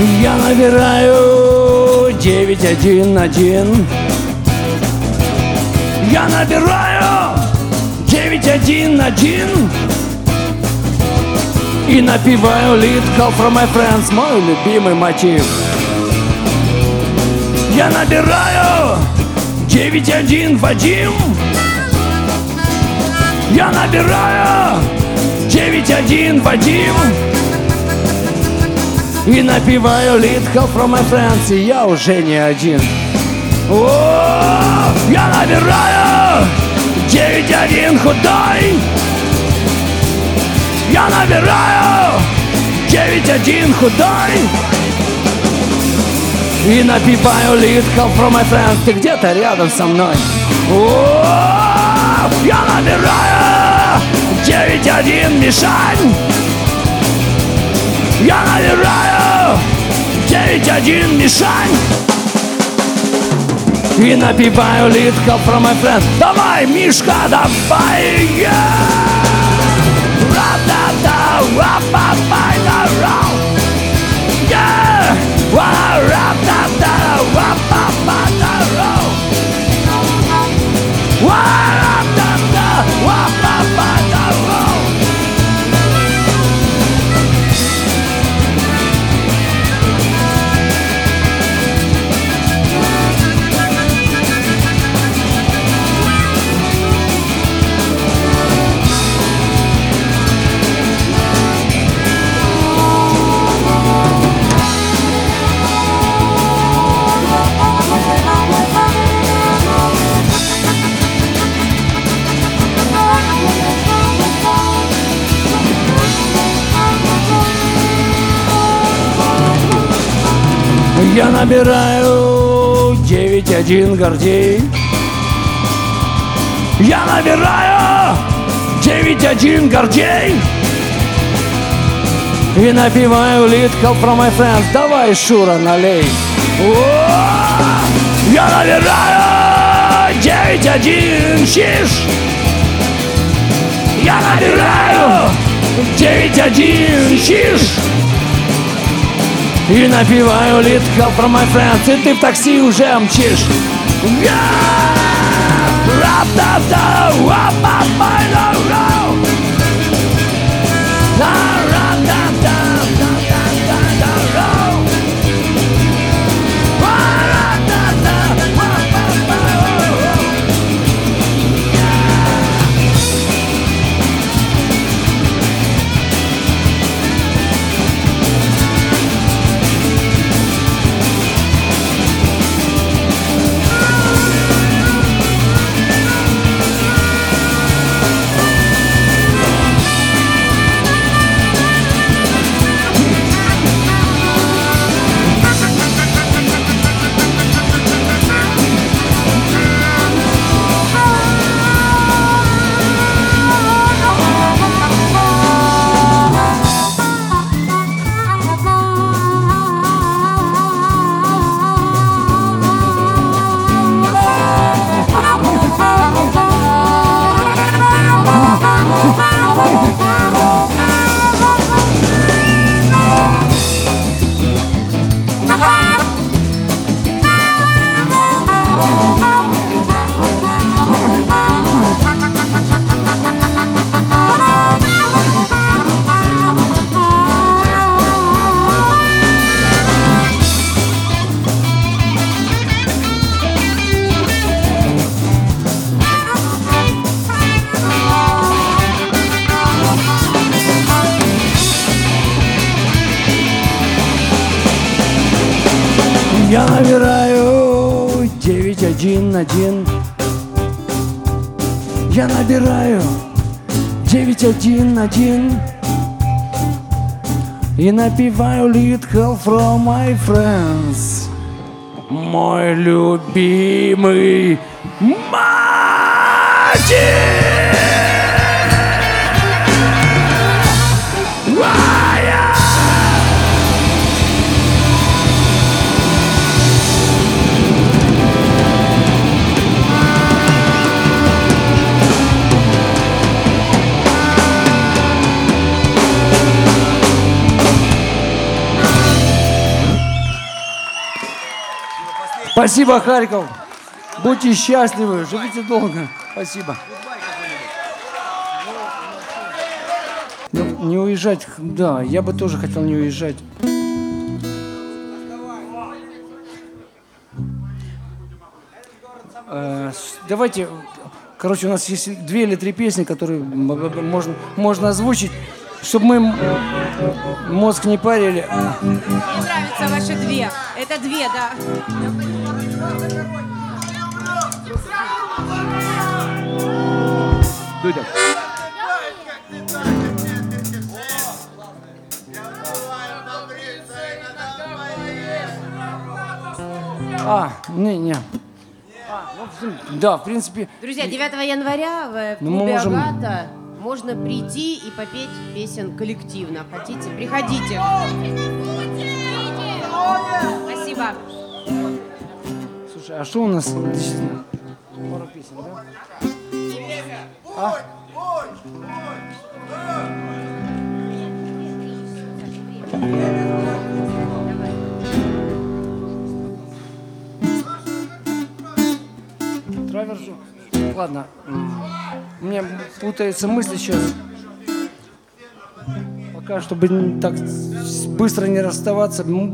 Я набираю 911. Я набираю 911 и напеваю Lead Call from my friends, мой любимый мотив. Я набираю 91 Вадим. Я набираю 91 Вадим и напеваю Lead Call from my friends, и я уже не один. О, я набираю 91 Худой. Я набираю 91 Худой и напеваю Lead Call from my friends. Ты где-то рядом со мной. О, я набираю 91 Мишань. Я набираю 91 Мишань и напеваю Lead Call from my friends. Давай, Мишка, давай! Ра-та-та, ра-па-па-та-ра. Ра-та-та, ра-па-па-та-ра. Ра-та-та, ра-па-па-та-ра. Я набираю 91 Гордей. Я набираю 91 Гордей и напеваю Lead Call from my friends. Давай, Шура, налей. Я набираю 91 Чиж. Я набираю 91 Чиж и напеваю Lead Call from my friends. И ты в такси уже мчишь. Я набираю 911. Я набираю 911 и напеваю Lead Call from my friends, мой любимый мотив. Спасибо, Харьков. Будьте счастливы, живите долго. Спасибо. Не уезжать, да, я бы тоже хотел не уезжать. Давайте, короче, у нас есть 2 или 3 песни, которые можно озвучить, чтобы мы мозг не парили. Мне нравятся ваши 2. Это 2, да. Дудя. Не. Да, в принципе. Друзья, 9 января в клубе «Агата» можно прийти и попеть песен коллективно. Хотите? Приходите. Спасибо. Слушай, а что у нас действительно? Пару песен, да? Травержу. Ладно. У меня путаются мысли сейчас. Пока, чтобы так быстро не расставаться,